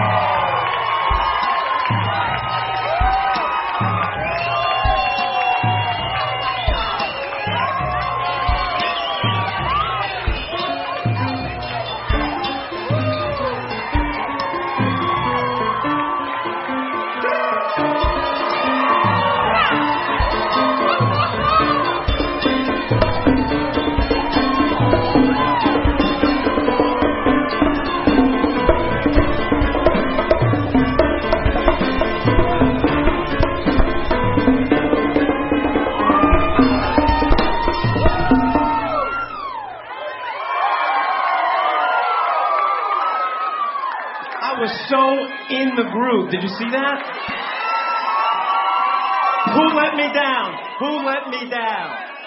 I was so in the groove. Did you see that? Who let me down? Who let me down?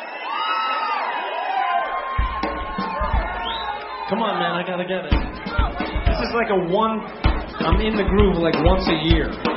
Come on, man, I gotta get it. This is like I'm in the groove like once a year.